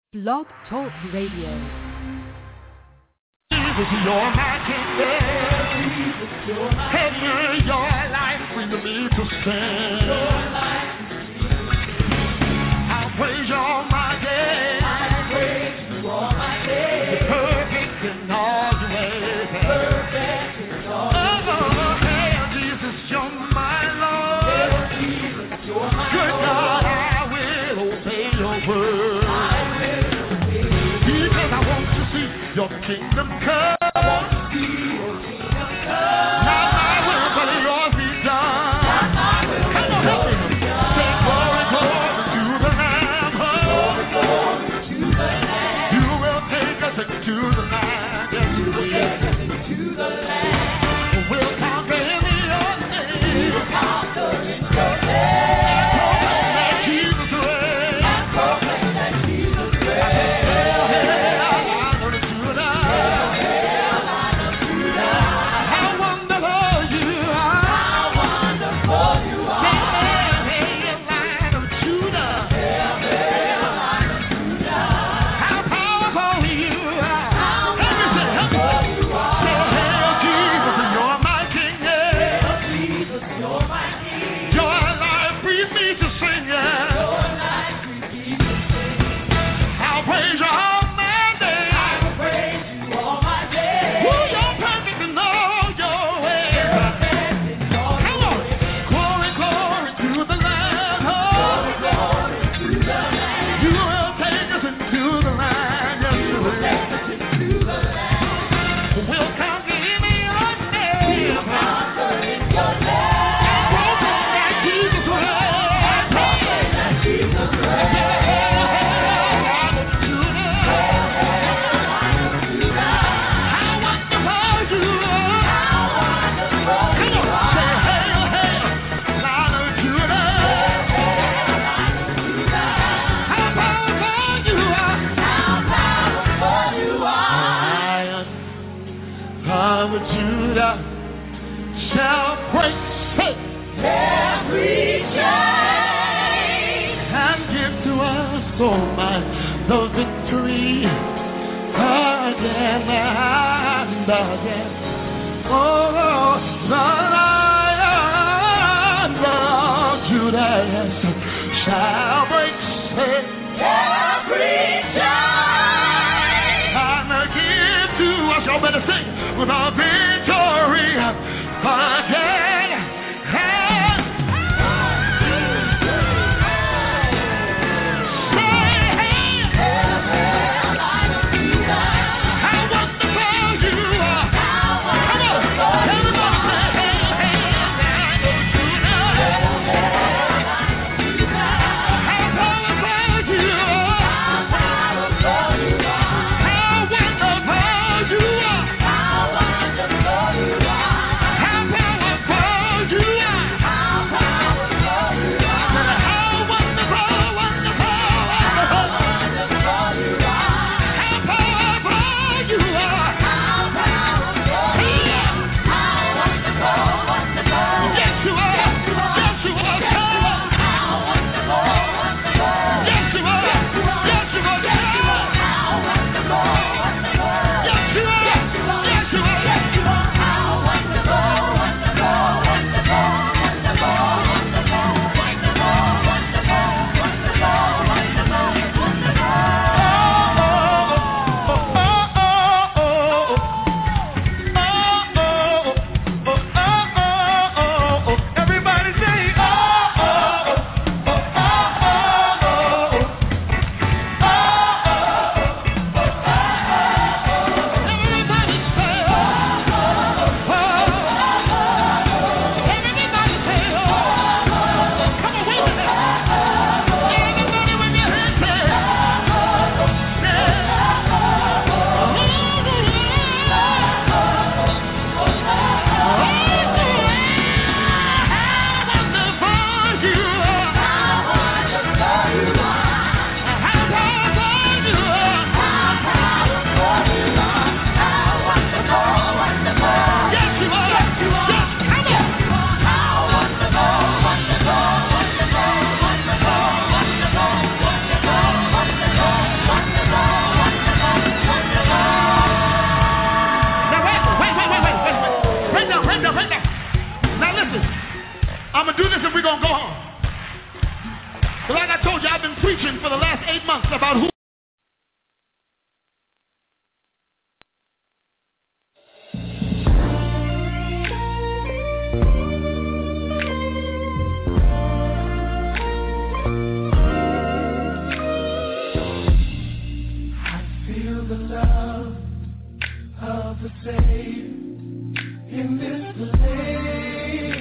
Blog Talk Radio. Jesus, you're my king. Heaven, your life, bring me to stand. I'll praise you all my days. You're perfect in all your ways. Oh, hey, Jesus, you're my Lord. Good God, I will obey your word. Because I want to see your kingdom come. That's about who. In this place,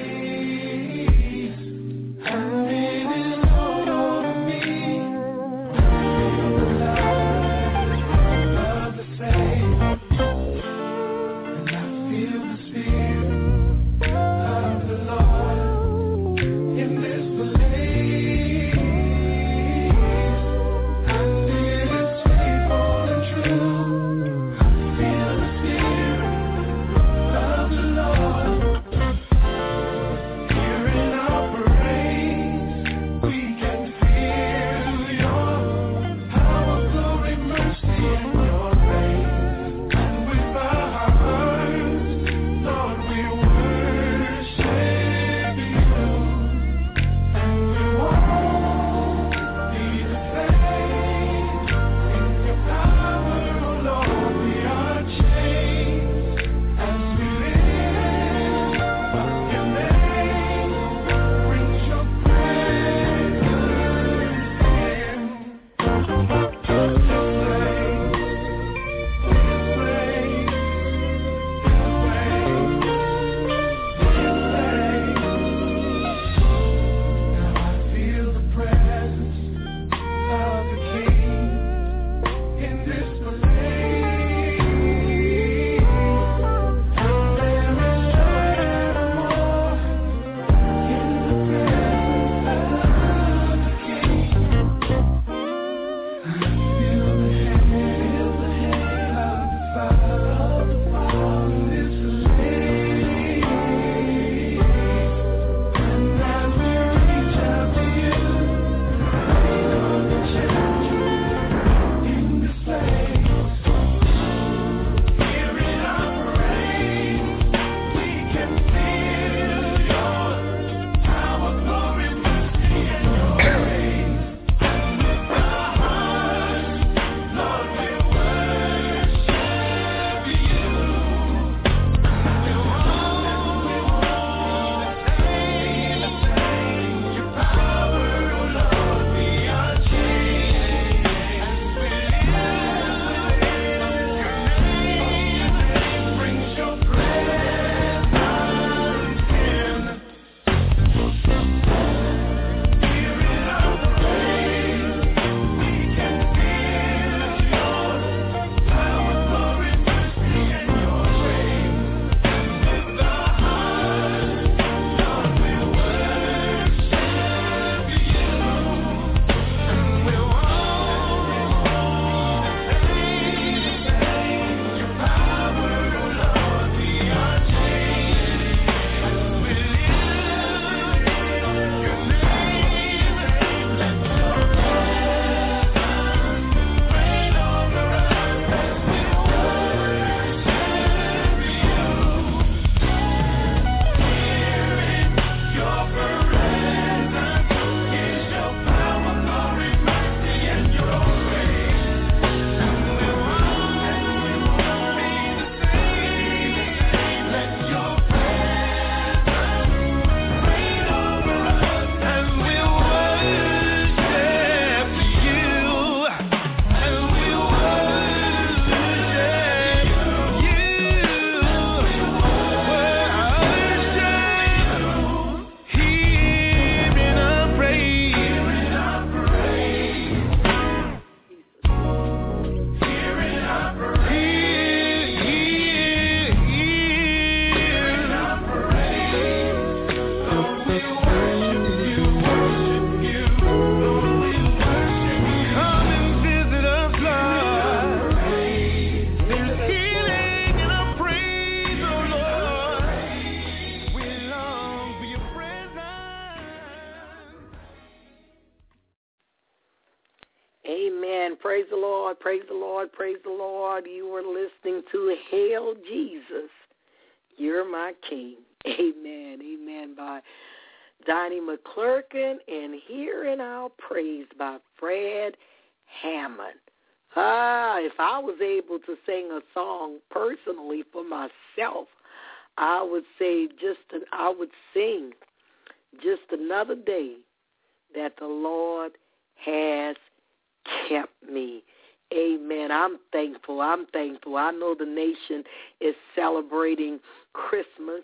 and it is all over me. I feel the love of the same, and I feel the spirit of the Lord in this place, and it is faithful and true. I feel the spirit of the Lord. Here in our praise, we can feel your power, glory, mercy, and your grace. And with our hearts, Lord, we worship you. And we won't be the same. In your power, oh Lord, we are changed. As we lift up your name, brings your presence in. This place, now I feel the presence of the King in this place. And there is joy evermore in the presence of the King. I feel the hand of the Father in this place. And as we reach out to you, rain on the children in this place. Here in our praise, we can feel your power, glory, mercy, and your grace. And with our hearts, Lord, we worship you. We won't your power, oh Lord, we are changed. As we live, your name brings your presence in. Here in our praise, we can feel your power, glory, mercy, and your grace. And with our hearts, Lord, we worship you. And we won't your power, oh Lord, we are changed. As we live, your name, let your presence reign over us as we worship you. Here in your presence is your power, glory, mercy, and your grace. And we won't be the same. Let your presence reign over us as we worship you. And we worship you. Here in our praise. Here in our praise. Here in our praise. Here in our praise. Lord, we worship you, worship you. Lord, we worship you. Come and visit us, Lord. There's healing in our praise, oh Lord. We long for your presence. Amen. Praise the Lord. Praise the Lord. Praise the Lord. You are listening to Hail Jesus. You're my King. Amen. Amen. By Donnie McClurkin and Here in Our Praise by Fred Hammond. If I was able to sing a song personally for myself, I would say I would sing just another day that the Lord has kept me. Amen. I'm thankful. I know the nation is celebrating Christmas,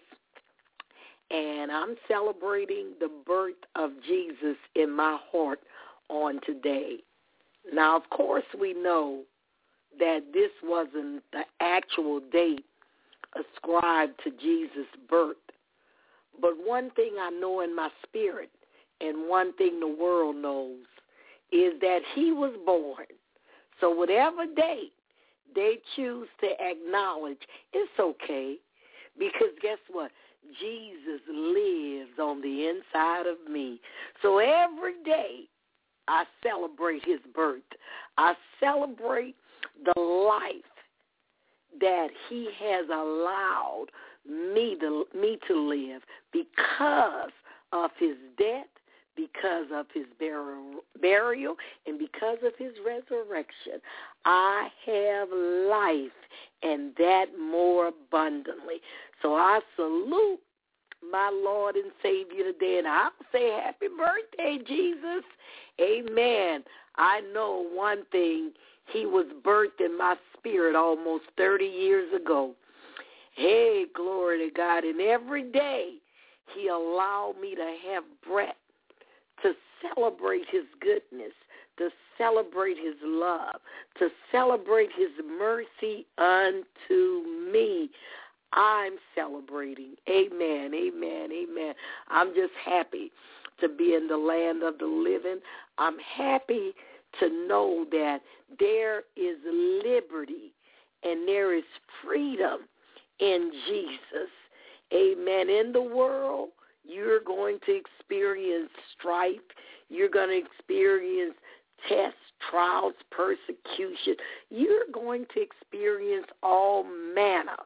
and I'm celebrating the birth of Jesus in my heart on today. Now, of course, we know that this wasn't the actual date ascribed to Jesus' birth. But one thing I know in my spirit, and one thing the world knows, is that he was born. So whatever date they choose to acknowledge, it's okay. Because guess what? Jesus lives on the inside of me. So every day I celebrate his birth. I celebrate the life that he has allowed me to live because of his death, because of his burial, and because of his resurrection. I have life, and that more abundantly. So I salute my Lord and Savior today, and I'll say happy birthday, Jesus. Amen. I know one thing. He was birthed in my spirit almost 30 years ago. Hey, glory to God. And every day he allowed me to have breath, to celebrate his goodness, to celebrate his love, to celebrate his mercy unto me. I'm celebrating. Amen, amen, amen. I'm just happy to be in the land of the living. I'm happy to know that there is liberty and there is freedom in Jesus. Amen. In the world, you're going to experience strife. You're going to experience tests, trials, persecution. You're going to experience all manner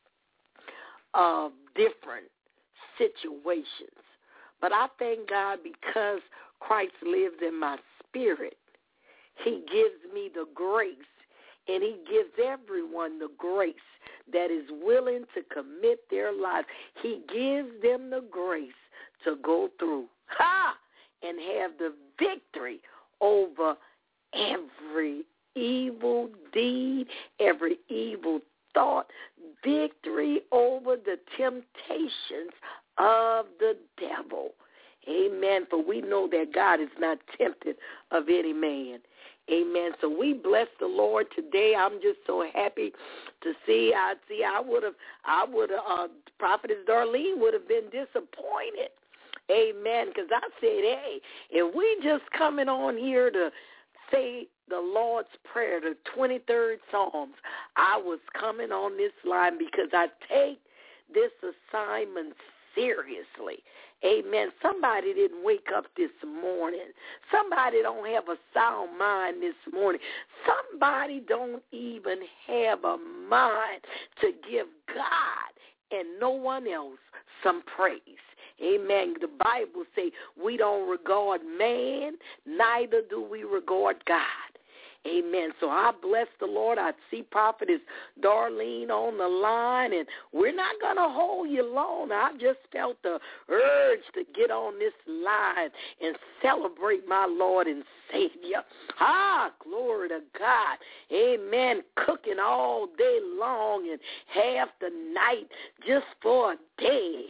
of different situations. But I thank God because Christ lives in my spirit. He gives me the grace, and he gives everyone the grace that is willing to commit their life. He gives them the grace to go through and have the victory over every evil deed, every evil thought, victory over the temptations of the devil. Amen. For we know that God is not tempted of any man. Amen. So we bless the Lord today. I'm just so happy to see. I would have, Prophetess Darlene would have been disappointed. Amen. Because I said, hey, if we just coming on here to say the Lord's Prayer, the 23rd Psalms, I was coming on this line because I take this assignment seriously. Amen. Somebody didn't wake up this morning. Somebody don't have a sound mind this morning. Somebody don't even have a mind to give God and no one else some praise. Amen. The Bible says we don't regard man, neither do we regard God. Amen. So I bless the Lord. I see Prophetess Darlene on the line, and we're not going to hold you long. I just felt the urge to get on this line and celebrate my Lord and Savior. Glory to God. Amen. Cooking all day long and half the night just for a day.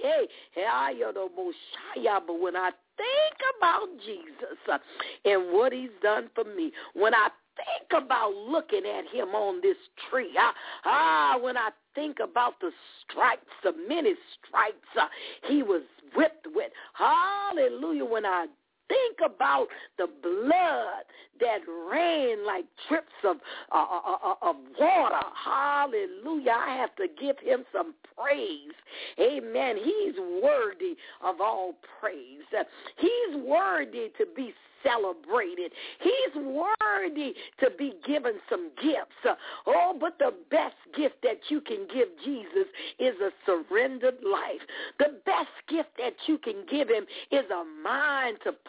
But when I think about Jesus and what he's done for me, when I think about looking at him on this tree, when I think about the stripes, the many stripes he was whipped with, hallelujah, when I think about the blood that ran like drips of water. Hallelujah. I have to give him some praise. Amen. He's worthy of all praise. He's worthy to be celebrated. He's worthy to be given some gifts. But the best gift that you can give Jesus is a surrendered life. The best gift that you can give him is a mind to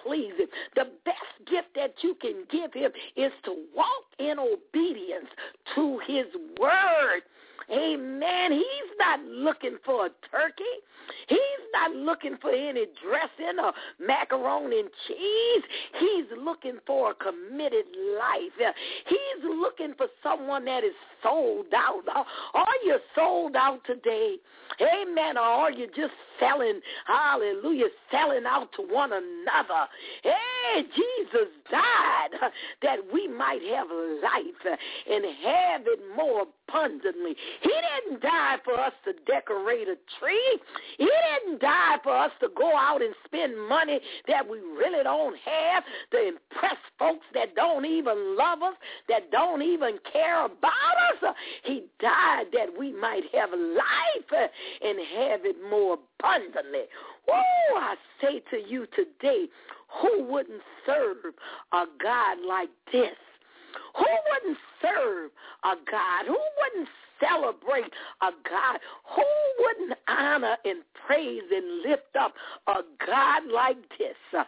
please him. The best gift that you can give him is to walk in obedience to his word. Amen. He's not looking for a turkey. He's not looking for any dressing or macaroni and cheese. He's looking for a committed life. He's looking for someone that is sold out. Are you sold out today? Amen. Or are you just selling, hallelujah, selling out to one another? Hey, Jesus died that we might have life and have it more abundantly. He didn't die for us to decorate a tree. He didn't die for us to go out and spend money that we really don't have, to impress folks that don't even love us, that don't even care about us. He died that we might have life and have it more abundantly. Oh, I say to you today, who wouldn't serve a God like this? Who wouldn't serve a God? Who wouldn't celebrate a God? Who wouldn't honor and praise and lift up a God like this?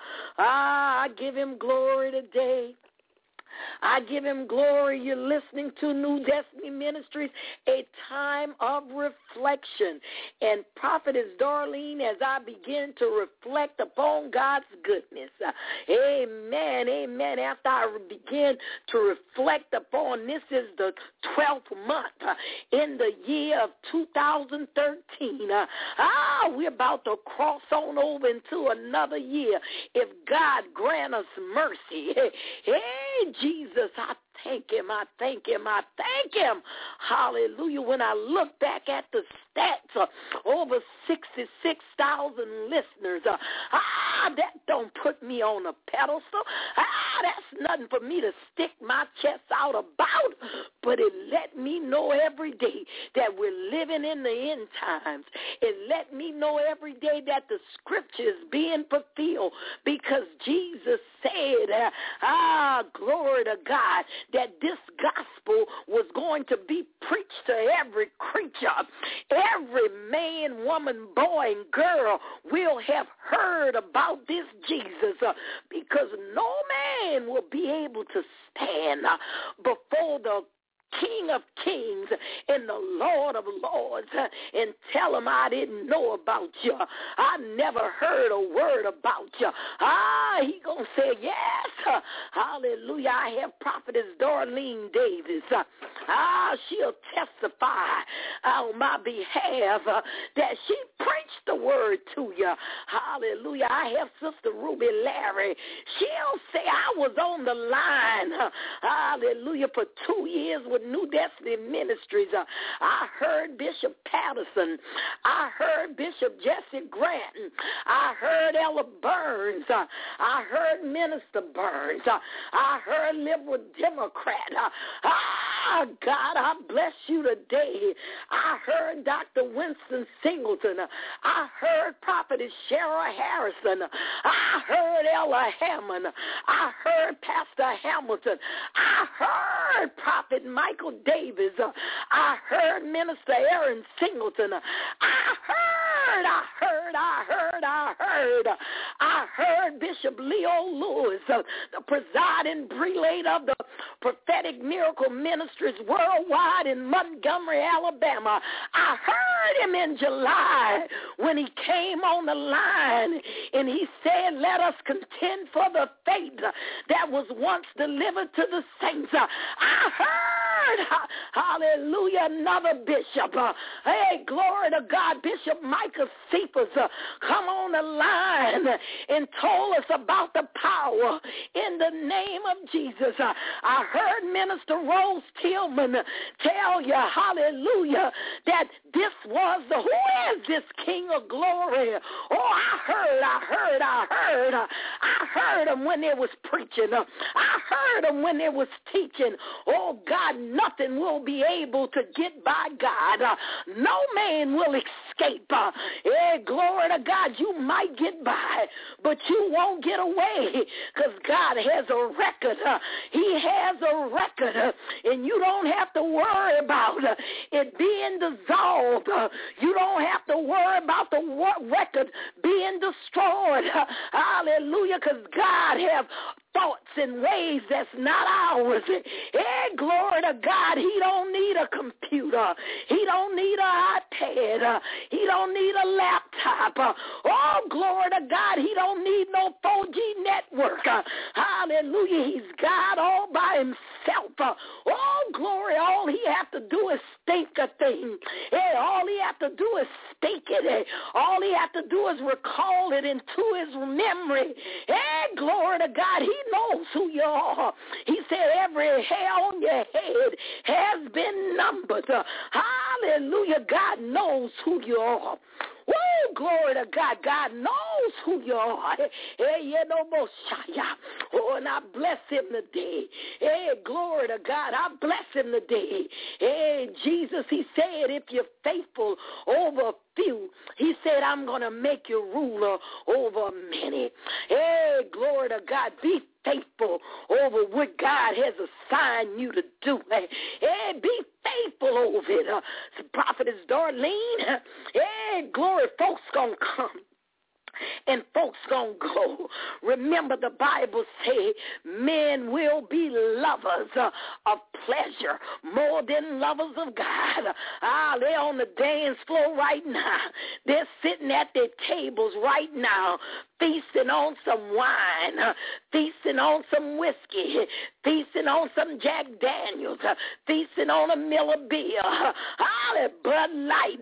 I give him glory today. I give him glory. You're listening to New Destiny Ministries, a time of reflection. And Prophetess Darlene, as I begin to reflect upon God's goodness, amen, amen. After I begin to reflect upon, this is the 12th month in the year of 2013. We're about to cross on over into another year if God grant us mercy. Hey, Jesus, I thank him, I thank him, I thank him. Hallelujah. When I look back at the stats, over 66,000 listeners, that don't put me on a pedestal. That's nothing for me to stick my chest out about, but it let me know every day that we're living in the end times. It let me know every day that the scripture is being fulfilled, because Jesus said, glory to God, that this gospel was going to be preached to every creature. Every man, woman, boy, and girl will have heard about this Jesus, because no man will be able to stand before the King of Kings and the Lord of Lords and tell him I didn't know about you. I never heard a word about you. He gonna say, yes, hallelujah, I have Prophetess Darlene Davis. She'll testify on my behalf that she preached the word to you. Hallelujah. I have Sister Ruby Larry. She'll say I was on the line, hallelujah, for 2 years with New Destiny Ministries. I heard Bishop Patterson. I heard Bishop Jesse Granton. I heard Ella Burns. I heard Minister Burns. I heard Liberal Democrat. God, I bless you today. I heard Dr. Winston Singleton. I heard Prophetess Shara Harrison. I heard Ella Hammond. I heard Pastor Hamilton. I heard Prophet Michael Davis. I heard Minister Aaron Singleton. I heard Bishop Leo Lewis, the presiding prelate of the Prophetic Miracle Ministries worldwide in Montgomery, Alabama. I heard him in July when he came on the line and he said, let us contend for the faith that was once delivered to the saints. I heard, hallelujah, another bishop. Hey, glory to God, Bishop Micah Cephas come on the line and told us about the power in the name of Jesus. I heard Minister Rose Tillman tell you, hallelujah, that this was who is this King of Glory? Oh, I heard him when they was preaching. I heard him when they was teaching. Oh, God, nothing will be able to get by God. No man will escape. Glory to God. You might get by, but you won't get away because God has a record. He has a record, and you don't have to worry about it being dissolved. You don't have to worry about the record being destroyed. Hallelujah, because God has thoughts and ways that's not ours. Glory to God. He don't need a computer. He don't need an iPad. He don't need a laptop. Glory to God. He don't need no 4G network. Hallelujah. He's God all by himself. Glory. All he has to do is think a thing. All he has to do is speak it. All he has to do is recall it into his memory. Glory to God. He knows who you are. He said every hair on your head has been numbered. Hallelujah. God knows who you are. Woo, glory to God. God knows who you are. And I bless him today. Glory to God. I bless him today. Jesus, he said, if you're faithful over few, he said, I'm going to make you ruler over many. Glory to God. Be faithful over what God has assigned you to do. Be faithful over it. Prophetess Darlene, glory, folks gonna come and folks gonna go. Remember, the Bible say men will be lovers of pleasure more than lovers of God. They're on the dance floor right now. They're sitting at their tables right now, feasting on some wine, feasting on some whiskey, feasting on some Jack Daniels, feasting on a Miller Beer, Bud Light.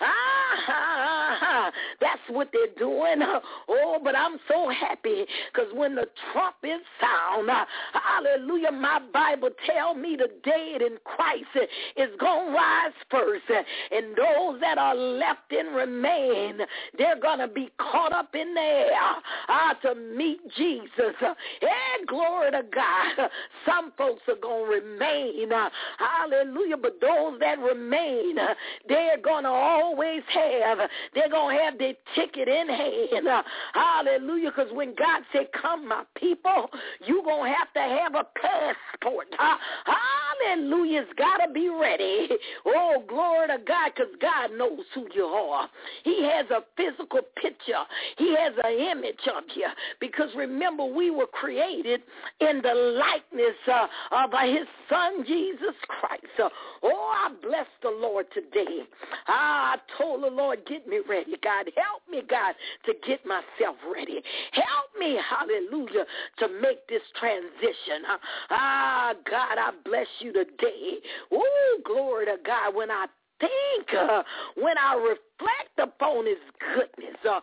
That's what they're doing. But I'm so happy because when the trumpet sound, hallelujah, my Bible tell me the dead in Christ is going to rise first. And those that are left and remain, they're going to be caught up in the air to meet Jesus. Glory to God. Some folks are going to remain. Hallelujah. But those that remain, they're going to always have, they're going to have their ticket in hand. Hallelujah. Because when God said, come, my people, you're going to have a passport. Hallelujah. It's got to be ready. Glory to God, because God knows who you are. He has a physical picture. He has an image of you. Because remember, we were created in the likeness of his son, Jesus Christ. I bless the Lord today. I told the Lord, get me ready, God. Help me, God, to get myself ready. Help me, hallelujah, to make this transition. God, I bless you today. Glory to God. When I think, when I reflect upon his goodness, God,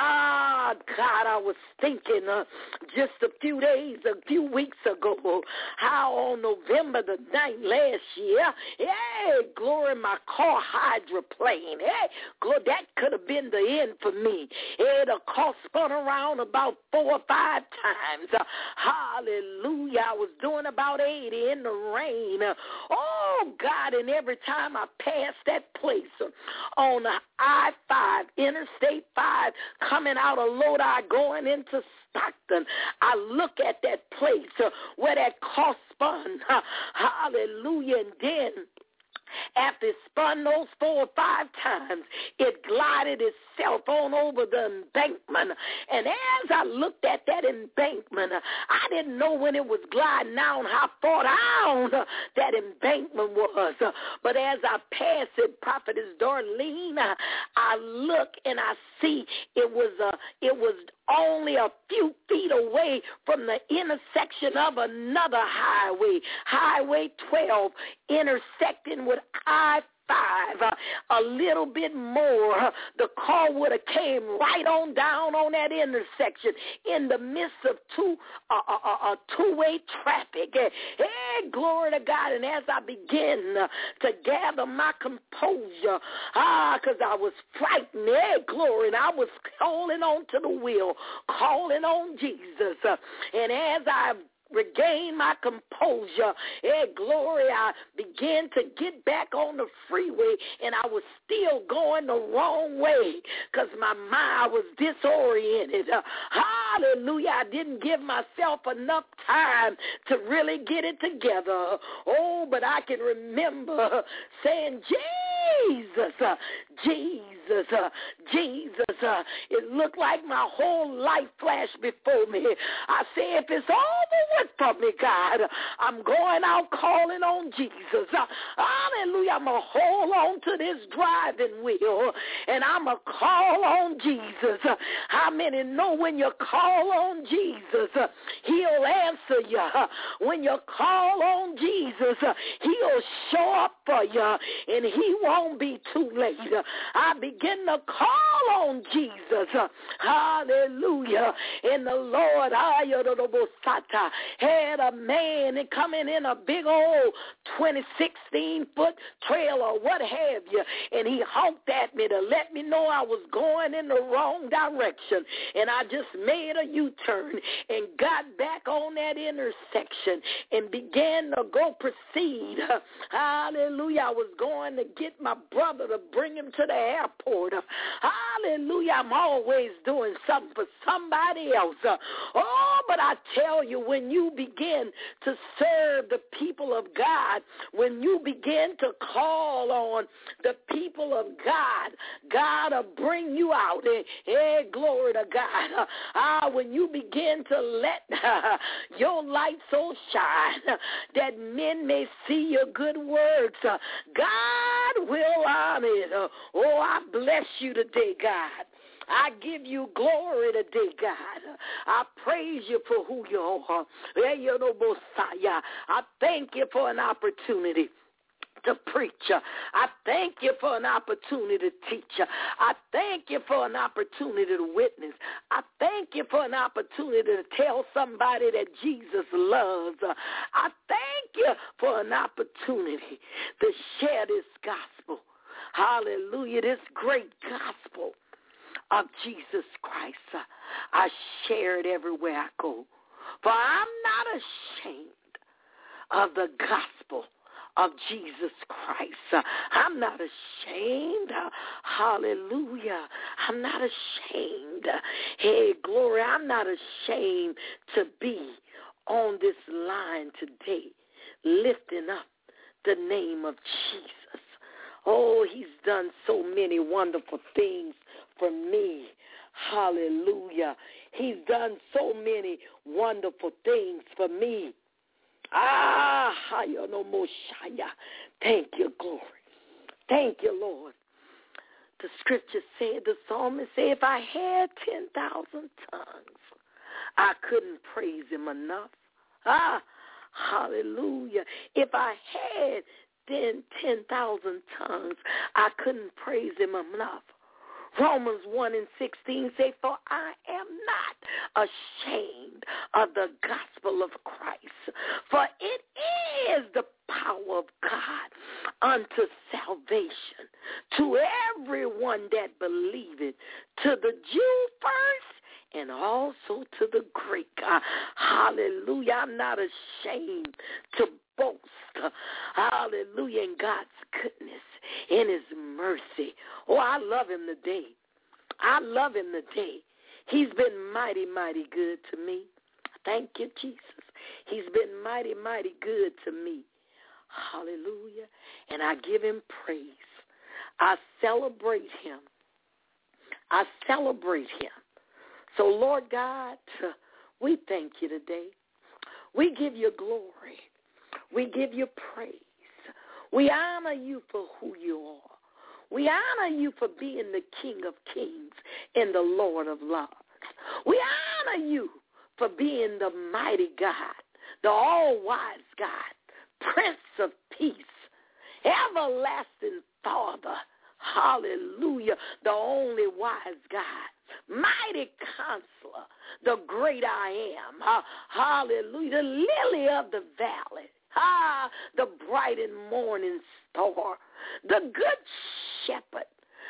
I was thinking just a few weeks ago, how on November the 9th last year, glory, my car hydroplane, glory, that could have been the end for me. The car spun around about 4 or 5 times. Hallelujah. I was doing about 80 in the rain. God, and every time I passed that place on I-5, Interstate 5, coming out of Lodi, going into Stockton, I look at that place where that car spun. Hallelujah. And then after it spun those 4 or 5 times, it glided itself on over the embankment. And as I looked at that embankment, I didn't know when it was gliding down how far down that embankment was. But as I passed it, Prophetess Darlene, I look and I see it was only a few feet away from the intersection of another highway, Highway 12, intersecting with I-5. A little bit more, the car would have came right on down on that intersection in the midst of two-way traffic. Glory to God. And as I begin to gather my composure, because I was frightened, glory, and I was holding on to the wheel, calling on Jesus. And as I regain my composure. Hey, glory, I began to get back on the freeway, and I was still going the wrong way because my mind was disoriented. Hallelujah. I didn't give myself enough time to really get it together. Oh, but I can remember saying, Jesus, Jesus, Jesus. It looked like my whole life flashed before me. I say, if it's over with for me, God, I'm going out calling on Jesus. Hallelujah. I'm going to hold on to this driving wheel, and I'm going to call on Jesus. How many know when you call on Jesus, he'll answer you? When you call on Jesus, he'll show up for you, and he won't be too late. I begin to call on Jesus. Hallelujah. And the Lord had a man coming in a big old 16-foot trailer or what have you, and he honked at me to let me know I was going in the wrong direction. And I just made a U-turn and got back on that intersection and began to go proceed. Hallelujah. I was going to get my brother to bring him to the airport. Hallelujah. I'm always doing something for somebody else. Oh, but I tell you, when you begin to serve the people of God, when you begin to call on the people of God, God will bring you out. Hey, glory to God. When you begin to let your light so shine that men may see your good works, God will honor it. Oh, I bless you today, God. I give you glory today, God. I praise you for who you are. I thank you for an opportunity to preach. I thank you for an opportunity to teach. I thank you for an opportunity to witness. I thank you for an opportunity to tell somebody that Jesus loves. I thank you for an opportunity to share this gospel. Hallelujah, this great gospel of Jesus Christ. I share it everywhere I go. For I'm not ashamed of the gospel of Jesus Christ. I'm not ashamed. Hallelujah. I'm not ashamed. Hey, glory, I'm not ashamed to be on this line today, lifting up the name of Jesus. Oh, he's done so many wonderful things for me. Hallelujah. He's done so many wonderful things for me. Thank you, glory. Thank you, Lord. The scripture said, the psalmist said, if I had 10,000 tongues, I couldn't praise him enough. Hallelujah. If I had 10,000 tongues, I couldn't praise him enough. Romans 1:16 say, for I am not ashamed of the gospel of Christ, for it is the power of God unto salvation to everyone that believeth, to the Jew first and also to the Greek. Hallelujah. I'm not ashamed to boast. Hallelujah. In God's goodness, in his mercy. Oh, I love him today. I love him today. He's been mighty, mighty good to me. Thank you, Jesus. He's been mighty, mighty good to me. Hallelujah. And I give him praise. I celebrate him. I celebrate him. So, Lord God, we thank you today. We give you glory. We give you praise. We honor you for who you are. We honor you for being the King of Kings and the Lord of Lords. We honor you for being the mighty God, the all-wise God, Prince of Peace, everlasting Father. Hallelujah, the only wise God, mighty Counselor, the great I am. Hallelujah, the lily of the valley. The bright and morning star, the good shepherd,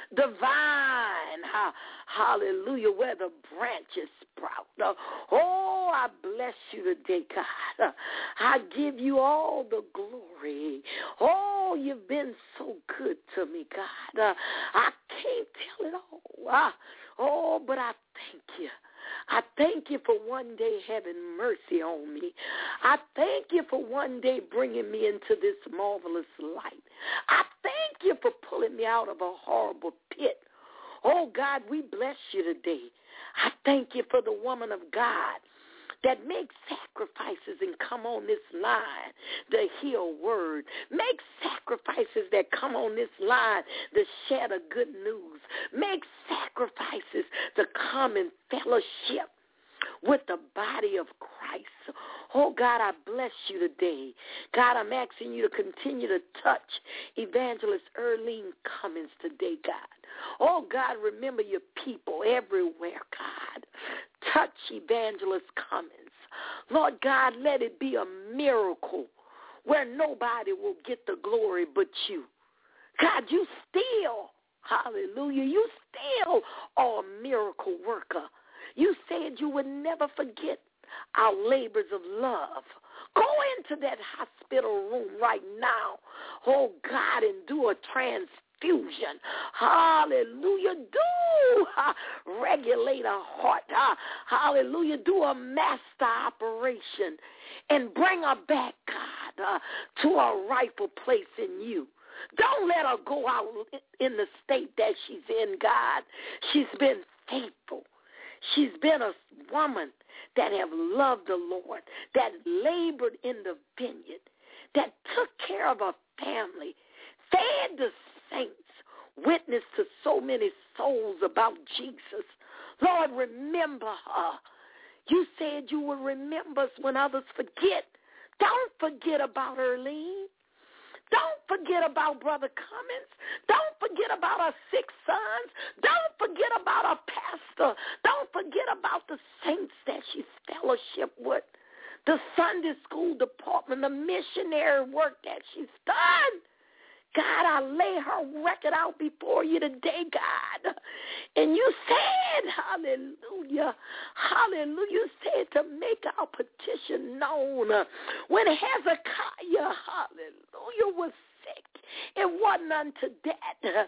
the vine, hallelujah, where the branches sprout. Oh, I bless you today, God. I give you all the glory. Oh, you've been so good to me, God. I can't tell it all. Oh, but I thank you. I thank you for one day having mercy on me. I thank you for one day bringing me into this marvelous light. I thank you for pulling me out of a horrible pit. Oh, God, we bless you today. I thank you for the woman of God that makes sacrifices and come on this line to hear a word. Make sacrifices that come on this line to share the good news. Make sacrifices to come in fellowship with the body of Christ. Oh, God, I bless you today. God, I'm asking you to continue to touch Evangelist Earlene Cummings today, God. Oh, God, remember your people everywhere, God. Touch Evangelist Cummings. Lord God, let it be a miracle where nobody will get the glory but you. God, you still, hallelujah, you still are a miracle worker. You said you would never forget our labors of love. Go into that hospital room right now, oh God, and do a transfusion. Hallelujah. Do regulate a heart. Hallelujah. Do a master operation and bring her back, God, to a rightful place in you. Don't let her go out in the state that she's in, God. She's been faithful. She's been a woman that have loved the Lord, that labored in the vineyard, that took care of her family, fed the saints, witnessed to so many souls about Jesus. Lord, remember her. You said you would remember us when others forget. Don't forget about Earlene. Don't forget about Brother Cummings. Don't forget about our 6 sons. Don't forget about our pastor. Don't forget about the saints that she's fellowship with, the Sunday school department, the missionary work that she's done. God, I lay her record out before you today, God. And you said, hallelujah, hallelujah, you said to make our petition known. When Hezekiah, hallelujah, was sick, it wasn't unto death.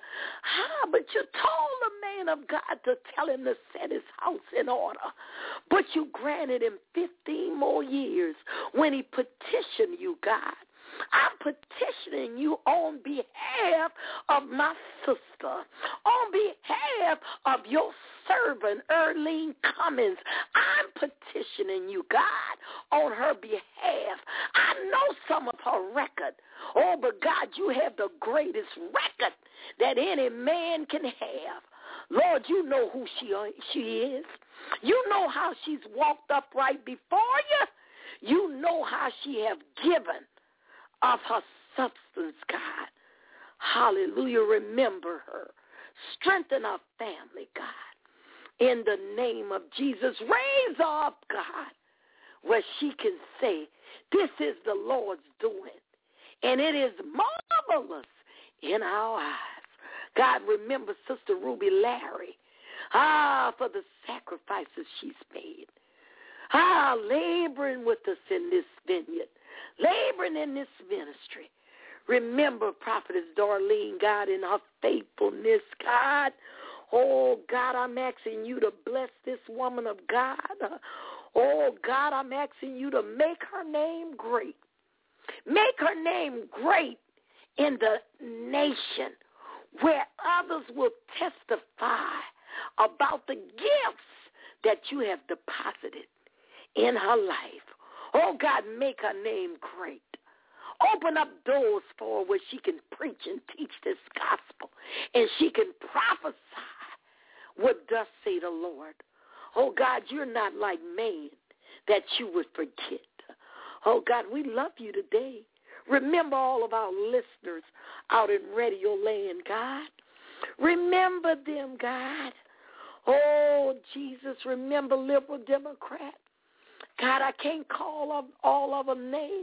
But you told the man of God to tell him to set his house in order. But you granted him 15 more years when he petitioned you, God. I'm petitioning you on behalf of my sister, on behalf of your servant, Earlene Cummings. I'm petitioning you, God, on her behalf. I know some of her record. Oh, but God, you have the greatest record that any man can have. Lord, you know who she is. You know how she's walked upright before you. You know how she have given of her substance, God. Hallelujah. Remember her. Strengthen our family, God. In the name of Jesus, raise her up, God, where she can say, this is the Lord's doing, and it is marvelous in our eyes. God, remember Sister Ruby Larry, for the sacrifices she's made. Laboring with us in this vineyard, laboring in this ministry. Remember Prophetess Darlene, God, in her faithfulness, God. Oh, God, I'm asking you to bless this woman of God. Oh, God, I'm asking you to make her name great. Make her name great in the nation where others will testify about the gifts that you have deposited in her life. Oh, God, make her name great. Open up doors for her where she can preach and teach this gospel, and she can prophesy what thus say the Lord. Oh, God, you're not like man that you would forget. Oh, God, we love you today. Remember all of our listeners out in Radio Land, God. Remember them, God. Oh, Jesus, remember Liberal Democrat. God, I can't call all of them names,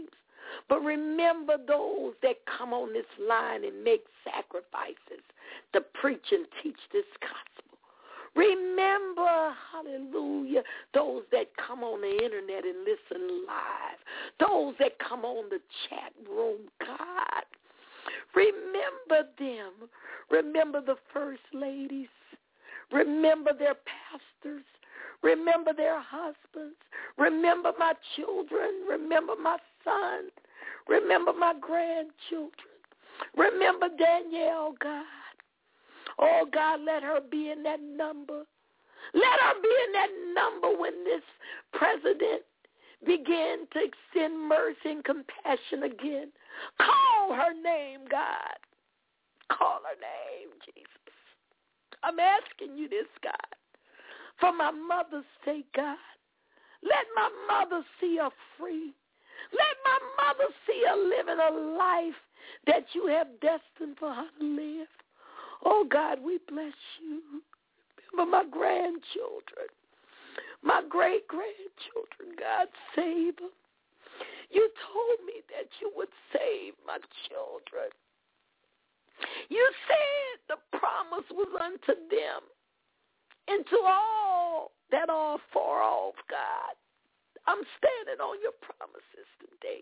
But remember those that come on this line and make sacrifices to preach and teach this gospel. Remember, hallelujah, those that come on the internet and listen live. Those that come on the chat room, God. Remember them. Remember the first ladies. Remember their pastors. Remember their husbands. Remember my children. Remember my son. Remember my grandchildren. Remember Danielle, God. Oh, God, let her be in that number. Let her be in that number when this president begin to extend mercy and compassion again. Call her name, God. Call her name, Jesus. I'm asking you this, God, for my mother's sake, God. Let my mother see her free. Let my mother see her living a life that you have destined for her to live. Oh, God, we bless you. Remember my grandchildren, my great-grandchildren. God, save them. You told me that you would save my children. You said the promise was unto them and to all that are far off, God. I'm standing on your promises today.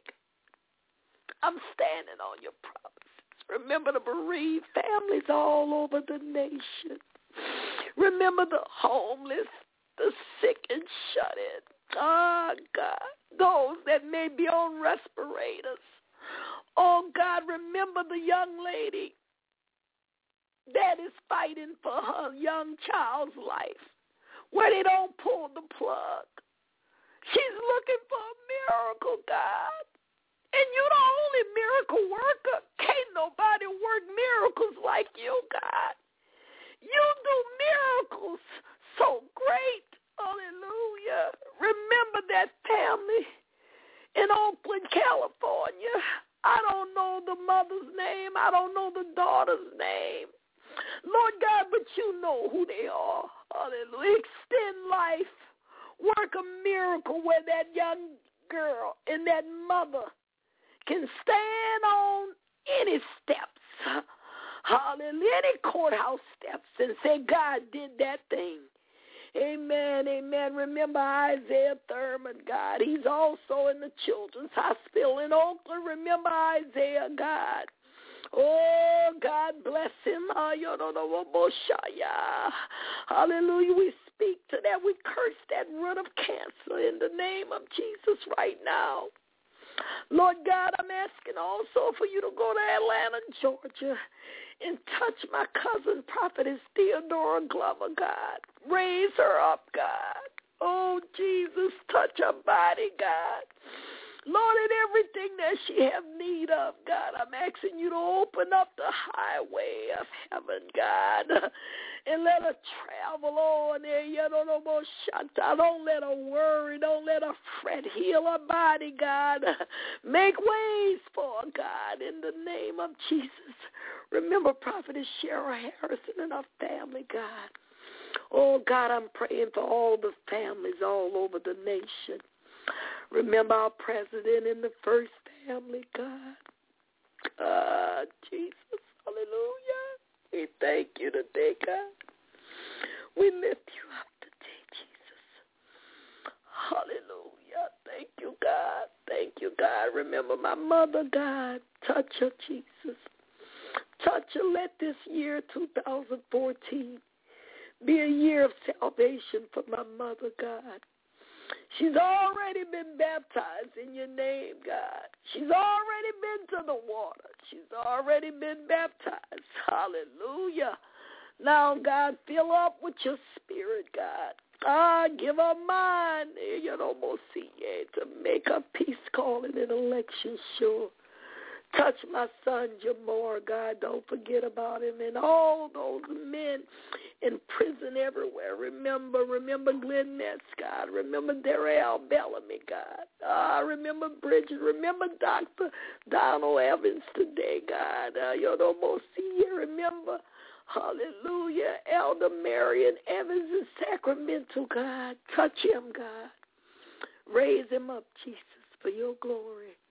I'm standing on your promises. Remember the bereaved families all over the nation. Remember the homeless, the sick and shut in. Oh, God, those that may be on respirators. Oh, God, remember the young lady that is fighting for her young child's life, where they don't pull the plug. She's looking for a miracle, God. And you're the only miracle worker. Can't nobody work miracles like you, God. You do miracles so great. Hallelujah. Remember that family in Oakland, California. I don't know the mother's name. I don't know the daughter's name. Lord God, but you know who they are. Hallelujah. Extend life. Work a miracle where that young girl and that mother can stand on any steps, hallelujah, any courthouse steps and say, God did that thing. Amen, amen. Remember Isaiah Thurman, God. He's also in the Children's Hospital in Oakland. Remember Isaiah, God. Oh, God bless him. Hallelujah. We speak to that. We curse that root of cancer in the name of Jesus right now. Lord God, I'm asking also for you to go to Atlanta, Georgia, and touch my cousin, Prophetess Theodora Glover, God. Raise her up, God. Oh, Jesus, touch her body, God. Lord, in everything that she have need of, God, I'm asking you to open up the highway of heaven, God, and let her travel on there. Don't let her worry. Don't let her fret. Heal her body, God. Make ways for her, God, in the name of Jesus. Remember Prophetess Cheryl Harrison and her family, God. Oh, God, I'm praying for all the families all over the nation. Remember our president and the first family, God. Jesus, hallelujah. We thank you today, God. We lift you up today, Jesus. Hallelujah. Thank you, God. Thank you, God. Remember my mother, God. Touch her, Jesus. Touch her. Let this year, 2014, be a year of salvation for my mother, God. She's already been baptized in your name, God. She's already been to the water. She's already been baptized. Hallelujah. Now, God, fill up with your spirit, God. Give her mind, to make her peace calling and election sure. Touch my son, Jamar, God. Don't forget about him and all those men in prison everywhere. Remember Glenn Ness, God. Remember Darrell Bellamy, God. Remember Bridget. Remember Dr. Donald Evans today, God. Remember, hallelujah, Elder Marion Evans in Sacramento, God. Touch him, God. Raise him up, Jesus, for your glory.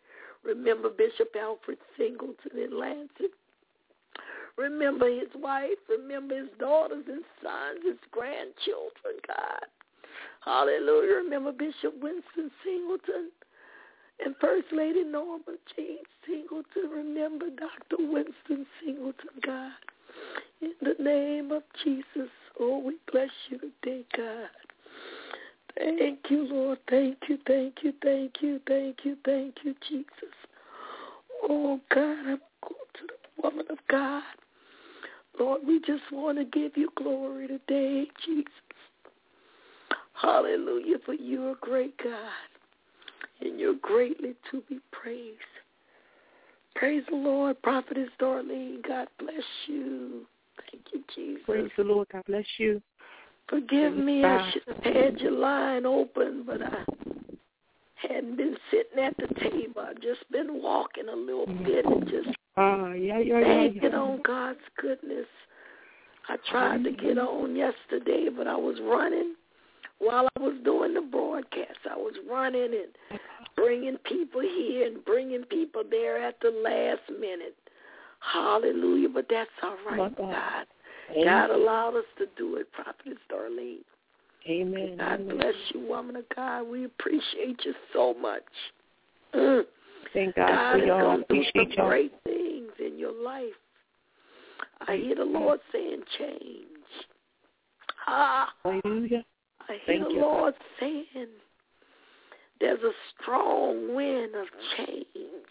Remember Bishop Alfred Singleton in Lansing. Remember his wife. Remember his daughters and sons, his grandchildren, God. Hallelujah. Remember Bishop Winston Singleton and First Lady Norma Jean Singleton. Remember Dr. Winston Singleton, God. In the name of Jesus, oh, we bless you today, God. Thank you, Lord. Thank you, thank you, thank you, thank you, thank you, Jesus. Oh, God, I'm going to the woman of God. Lord, we just want to give you glory today, Jesus. Hallelujah, for you are great, God, and you're greatly to be praised. Praise the Lord, Prophetess Darlene. God bless you. Thank you, Jesus. Praise the Lord. God bless you. Forgive me, I should have had your line open, but I hadn't been sitting at the table. I've just been walking a little bit and just thinking on God's goodness. I tried to get on yesterday, but I was running while I was doing the broadcast. I was running and bringing people here and bringing people there at the last minute. Hallelujah, but that's all right, God. God allowed us to do it, Prophetess Darlene. Amen. God bless you, woman of God. We appreciate you so much. Thank God God is going to do some y'all. great things in your life. I hear the Lord saying change. Hallelujah. I hear the Lord saying there's a strong wind of change.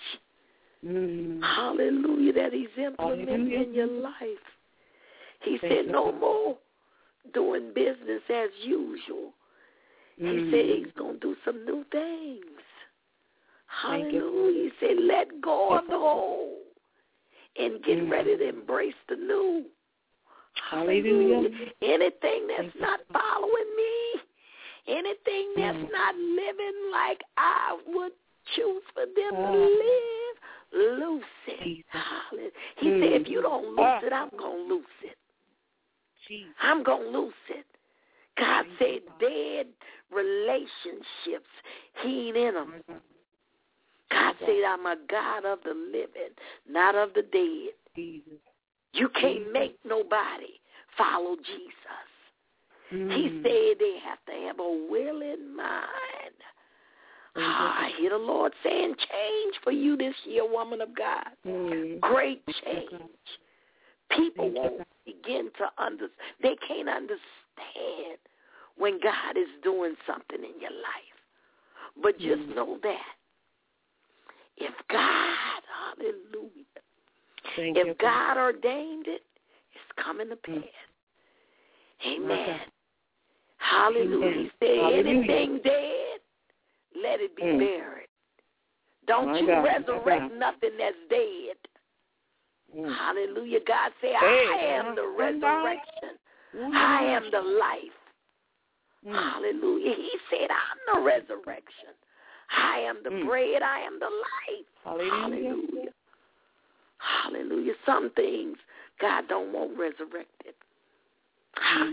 Hallelujah, that he's implementing in your life. He said no more doing business as usual. He said he's going to do some new things. Hallelujah. He said let go of the old and get ready to embrace the new. Hallelujah. Anything that's not following me, anything that's not living like I would choose for them to live, loose it. Hallelujah. He said if you don't loose it, I'm going to loose it. I'm going to loose it. God said dead relationships, he ain't in them. God said I'm a God of the living, not of the dead. You can't make nobody follow Jesus. He said they have to have a willing mind. I hear the Lord saying change for you this year, woman of God. Great change. People won't begin to understand. They can't understand when God is doing something in your life. But just know that if God, hallelujah, if God ordained it, it's coming to pass. Amen. Hallelujah. He said anything dead, let it be buried. Don't you resurrect nothing that's dead. Hallelujah. God said, I am the resurrection. I am the life. Hallelujah. He said, I'm the resurrection. I am the bread. I am the life. Hallelujah. Hallelujah. Some things God don't want resurrected. I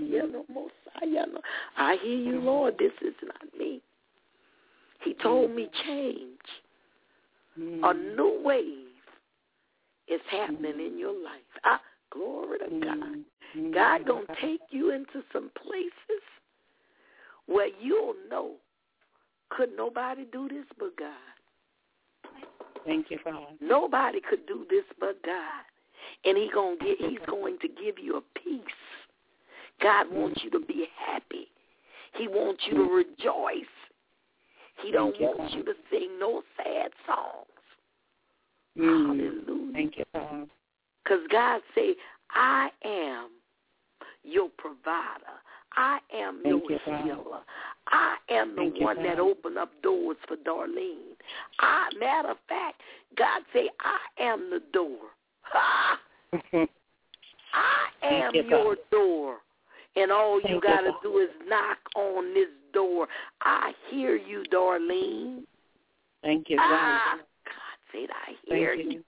hear you, Lord. This is not me. He told me change. A new wave is happening in your life. Glory to God. God going to take you into some places where you'll know could nobody do this but God. Thank you, Father. Nobody could do this but God. And he's going to give you a peace. God wants you to be happy. He wants you to rejoice. He don't want you to sing no sad songs. Hallelujah. Thank you, Father. Because God say, I am your provider. I am your healer. I am the one that opened up doors for Darlene. Matter of fact, God say, I am the door. I am your door. And all you got to do is knock on this door. I hear you, Darlene. Thank you, God. God said, I hear you.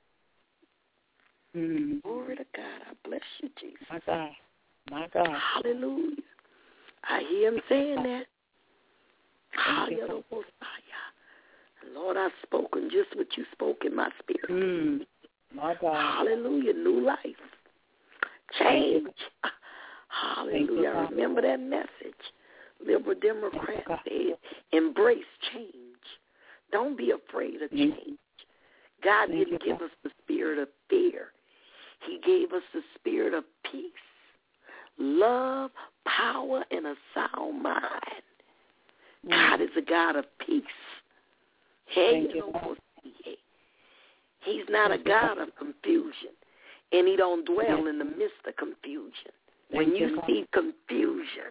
Glory to God. I bless you, Jesus. My God. My God. Hallelujah. I hear him saying that. Lord, I've spoken just what you spoke in my spirit. My God. Hallelujah. New life. Change. Hallelujah. I remember that message. Liberal Democrats said, embrace change. Don't be afraid of change. God didn't give us the spirit of fear. He gave us the spirit of peace, love, power, and a sound mind. God is a God of peace. Hey, He's not a God of confusion, and He don't dwell in the midst of confusion. When you see confusion,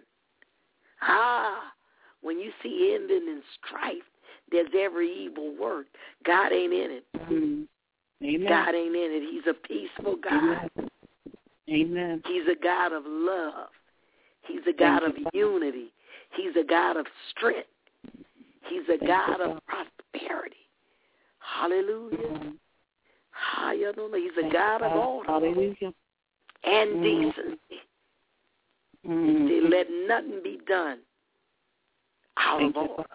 when you see envy and strife, there's every evil work. God ain't in it. Amen. God ain't in it. He's a peaceful God. Amen. He's a God of love. He's a God of unity. He's a God of strength. He's a God of prosperity. Hallelujah. He's a God of order. Hallelujah. And decency. He said, let nothing be done out of order.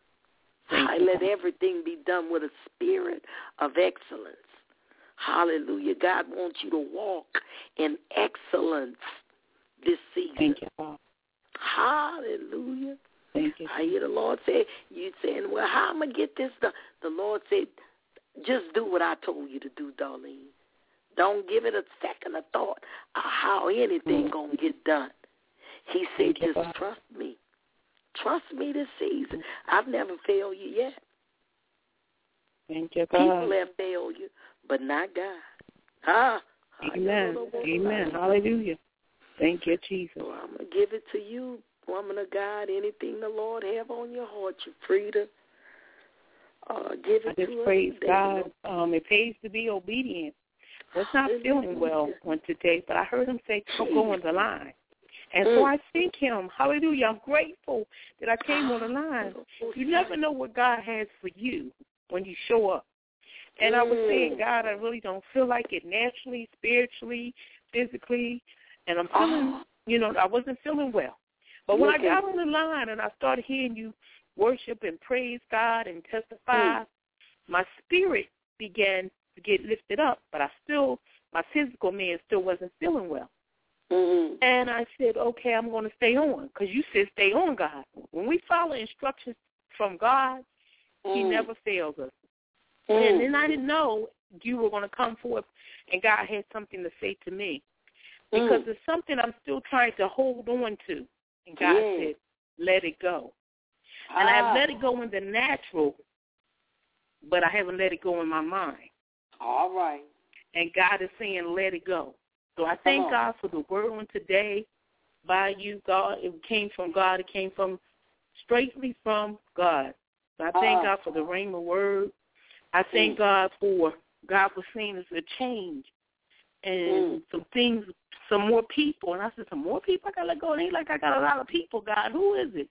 Let everything be done with a spirit of excellence. Hallelujah. God wants you to walk in excellence this season. Thank you, Father. Hallelujah. Thank you. I hear the Lord say, you saying, well, how am I going to get this done? The Lord said, just do what I told you to do, Darlene. Don't give it a second of thought of how anything going to get done. He said, just trust me. Trust me this season. I've never failed you yet. Thank you, God. People have failed you, but not God. Amen. Amen. Hallelujah. Thank you, Jesus. So I'm going to give it to you, woman of God. Anything the Lord have on your heart, you're free to give it to us. I just praise God. It pays to be obedient. I was not feeling well one today, but I heard him say, don't go on the line. And so I thank him. Hallelujah. I'm grateful that I came on the line. You never know what God has for you when you show up. And I was saying, God, I really don't feel like it naturally, spiritually, physically. And I'm feeling, I wasn't feeling well. But when I got on the line and I started hearing you worship and praise God and testify, my spirit began to get lifted up, but my physical man still wasn't feeling well. And I said, okay, I'm going to stay on, because you said stay on, God. When we follow instructions from God, he never fails us. And then I didn't know you were going to come forth and God had something to say to me, because it's something I'm still trying to hold on to. And God said, let it go. And I've let it go in the natural, but I haven't let it go in my mind. All right. And God is saying, let it go. So I thank God for the word on today by you, God. It came from God. It came straightly from God. So I thank God for the rhema word. I thank God for saying it's a change and some things, some more people. And I said, some more people I got to let go? It ain't like I got a lot of people, God. Who is it?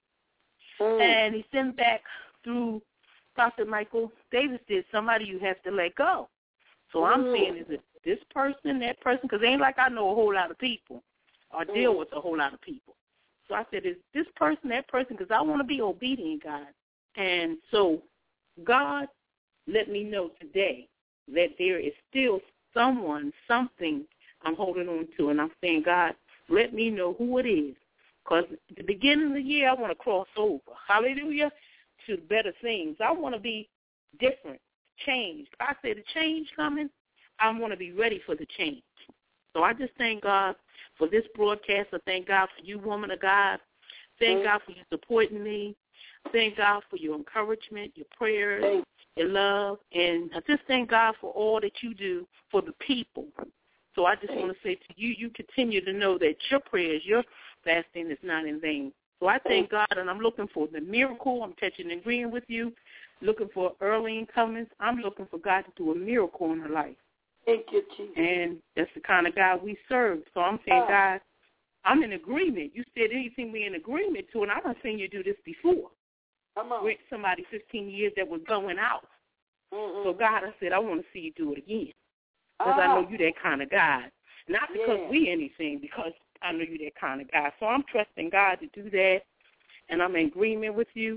And he sent back through Prophet Michael Davis did, somebody you have to let go. So I'm saying, is it this person, that person? Because it ain't like I know a whole lot of people or deal with a whole lot of people. So I said, is this person, that person? Because I want to be obedient, God. And so God let me know today that there is still someone, something I'm holding on to. And I'm saying, God, let me know who it is. Because at the beginning of the year, I want to cross over, hallelujah, to better things. I want to be different, change. I say the change coming, I want to be ready for the change. So I just thank God for this broadcast. I thank God for you, woman of God. Thank God for you supporting me. Thank God for your encouragement, your prayers, your love. And I just thank God for all that you do for the people. So I just want to say to you, you continue to know that your prayers, your fasting is not in vain. So I thank God, and I'm looking for the miracle. I'm touching and agreeing with you, looking for early incomings. I'm looking for God to do a miracle in her life. Thank you, Jesus. And that's the kind of God we serve. So I'm saying, God, I'm in agreement. You said anything we're in agreement to, and I done seen you do this before. Come on. With somebody 15 years that was going out. So, God, I said, I want to see you do it again. Because I know you that kind of God. Not because we anything, because I know you that kind of God. So I'm trusting God to do that, and I'm in agreement with you.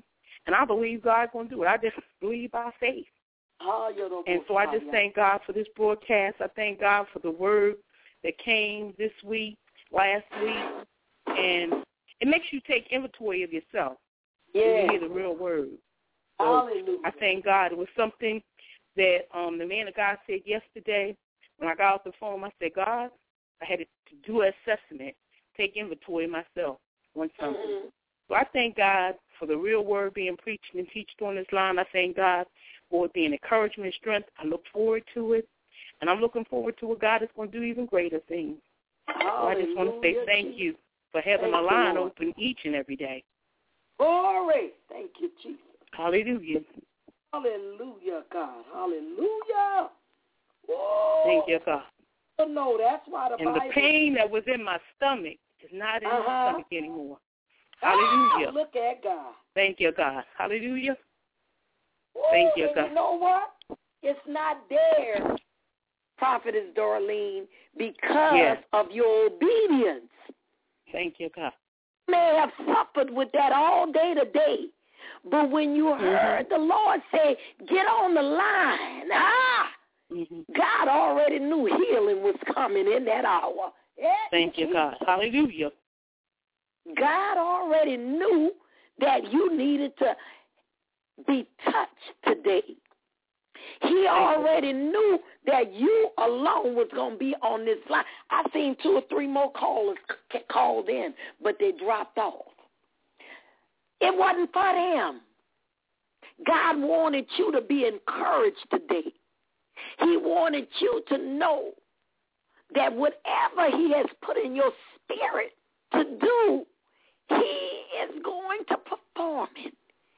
And I believe God's going to do it. I just believe by faith. And so I just thank God for this broadcast. I thank God for the word that came this week, last week. And it makes you take inventory of yourself. Yeah. You hear the real word. So Hallelujah. I thank God. It was something that the man of God said yesterday. When I got off the phone, I said, God, I had to do an assessment, take inventory of myself on something. Mm-hmm. So I thank God for the real word being preached and teached on this line. I thank God for it being encouragement and strength. I look forward to it. And I'm looking forward to what God is going to do even greater things. So I just want to say thank you for having a line open each and every day. Glory. Thank you, Jesus. Hallelujah. Hallelujah, God. Hallelujah. Whoa. Thank you, God. No, that's why the and Bible... the pain that was in my stomach is not in my stomach anymore. Hallelujah. Look at God. Thank you, God. Hallelujah. Woo, Thank you, and God. You know what? It's not there, Prophetess Darlene, because of your obedience. Thank you, God. You may have suffered with that all day today, but when you heard the Lord say, get on the line, God already knew healing was coming in that hour. Thank you, God. Hallelujah. God already knew that you needed to be touched today. He already knew that you alone was going to be on this line. I seen 2 or 3 more callers called in, but they dropped off. It wasn't for them. God wanted you to be encouraged today. He wanted you to know that whatever he has put in your spirit to do, he is going to perform it.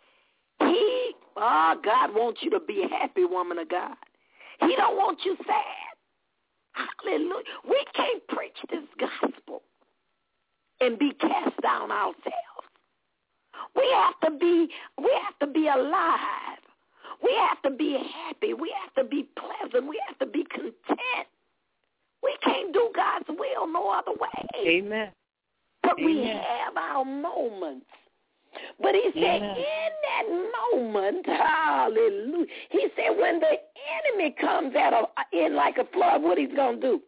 God wants you to be a happy woman of God. He don't want you sad. Hallelujah. We can't preach this gospel and be cast down ourselves. We have to be alive. We have to be happy. We have to be pleasant. We have to be content. We can't do God's will no other way. Amen. But we have our moments. But he said, in that moment, hallelujah, he said when the enemy comes in like a flood, what he's going to do?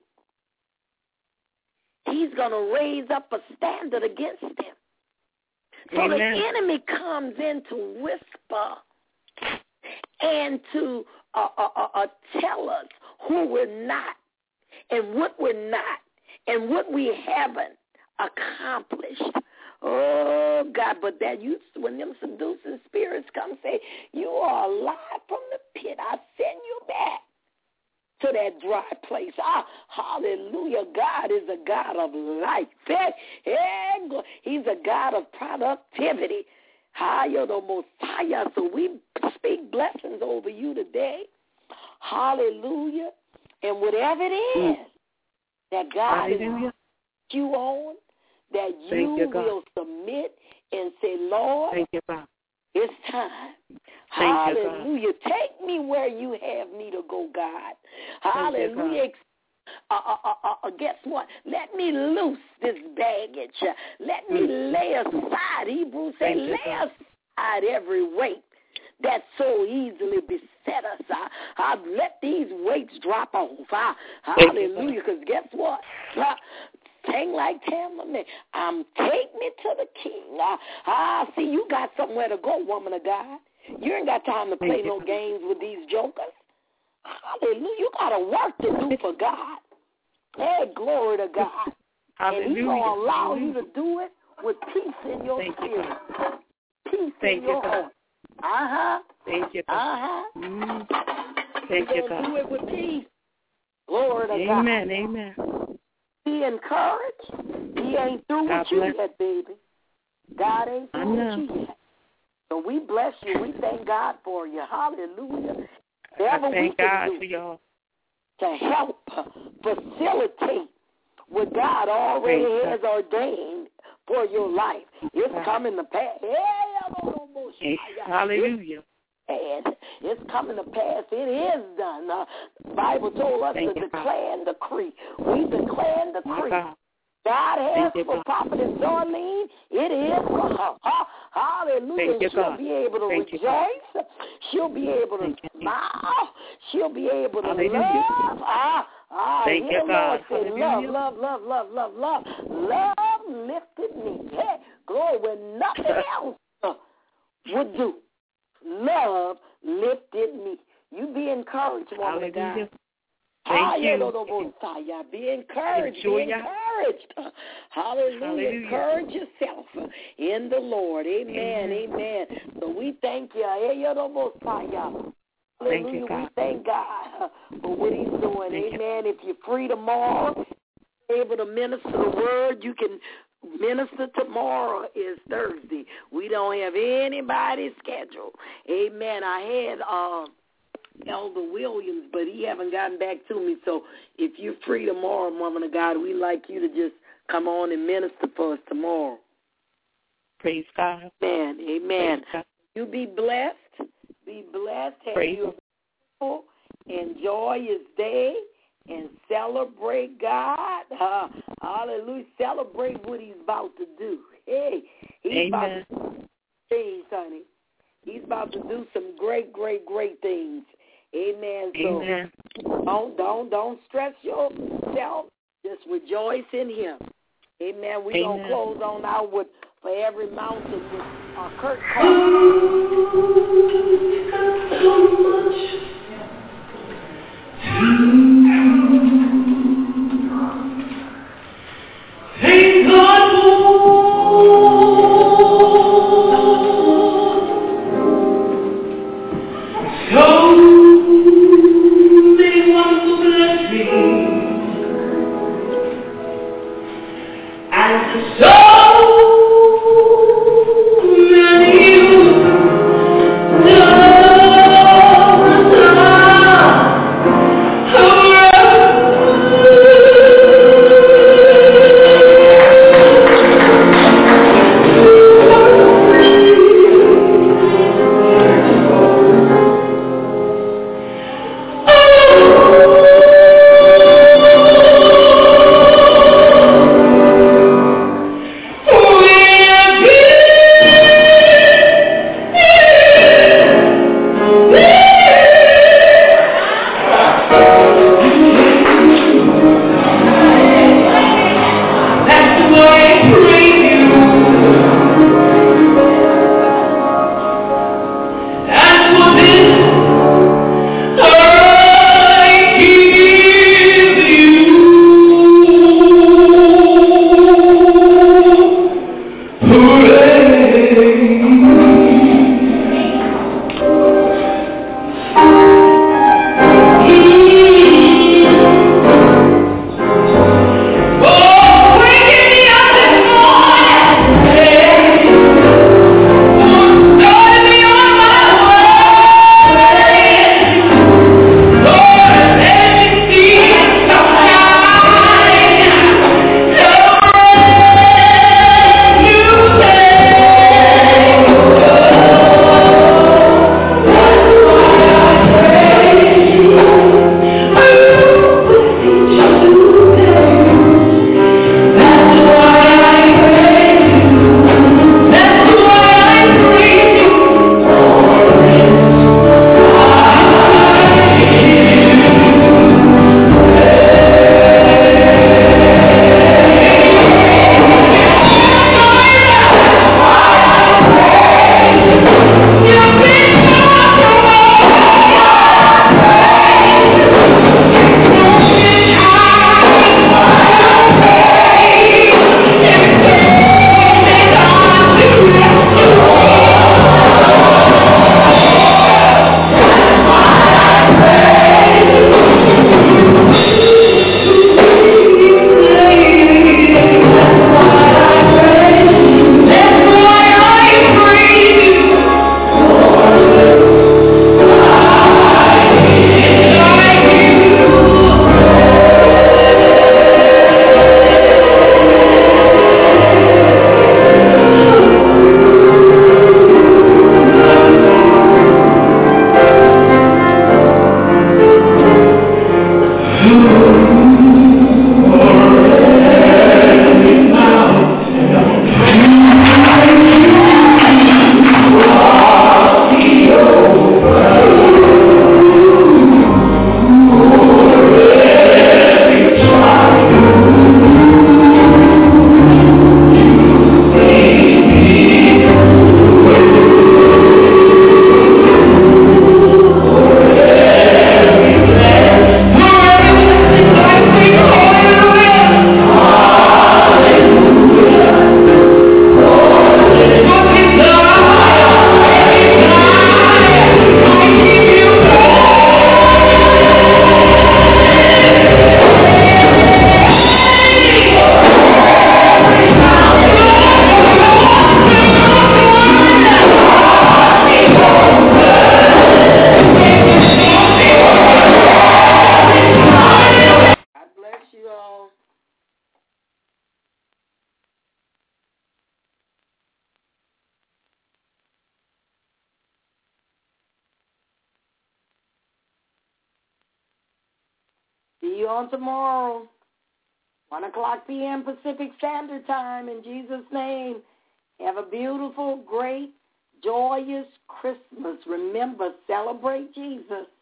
He's going to raise up a standard against him. So the enemy comes in to whisper and to tell us who we're not and what we're not and what we haven't accomplished. Oh, God, but when them seducing spirits come say, you are alive from the pit, I send you back to that dry place. Hallelujah. God is a God of life. He's a God of productivity. So we speak blessings over you today. Hallelujah. And whatever it is that God is you on, that you will submit and say, Lord, it's time. Hallelujah. Take me where you have me to go, God. Hallelujah. Guess what? Let me loose this baggage. Let me lay aside. Hebrews say, lay aside every weight that so easily beset us. Let these weights drop off. Hallelujah. Because guess what? Sing like Tamla, take me to the king. See, you got somewhere to go, woman of God. You ain't got time to play no games with these jokers. Hallelujah. You got a work to do for God. Hey, glory to God. Hallelujah. And he's going to allow you to do it with peace in your spirit. Peace in your heart. Thank you, God. Thank you, God. Do it with peace. Glory to God. Amen. Be encouraged. He ain't through with you yet, baby. God ain't through with you yet. So we bless you. We thank God for you. Hallelujah. Whatever we can do to help facilitate what God already has ordained for your life. It's coming to pass. Hallelujah. And it's coming to pass. It is done. The Bible told us to declare and decree. We declare and decree. God has for Prophetess Darlene. It is for her. Hallelujah. She'll be able to rejoice. She'll be able to smile. She'll be able to love. Thank you, God. Love, love, love, love, love, love. Love lifted me. Hey, glory, when nothing else would do. Love lifted me. You be encouraged, woman of God. Thank you. Be encouraged. Be encouraged. Hallelujah. Encourage yourself in the Lord. Amen. Amen. So we thank you. Hallelujah. We thank God for what he's doing. Amen. If you're free tomorrow, able to minister the word, you can minister. Tomorrow is Thursday. We don't have anybody's schedule. Amen. I had Elder Williams, but he haven't gotten back to me. So if you're free tomorrow, woman of God, we'd like you to just come on and minister for us tomorrow. Praise God. Amen. Amen. God. You be blessed. Be blessed. Have you a beautiful, enjoyous day, and celebrate God. Hallelujah. Celebrate what he's about to do. Hey, he's about to do things, honey. He's about to do some great, great, great things. Amen. So don't stress yourself. Just rejoice in him. Amen. We're going to close on out with For Every Mountain with Kurt Thank God See you on tomorrow, 1 o'clock p.m. Pacific Standard Time, in Jesus' name. Have a beautiful, great, joyous Christmas. Remember, celebrate Jesus.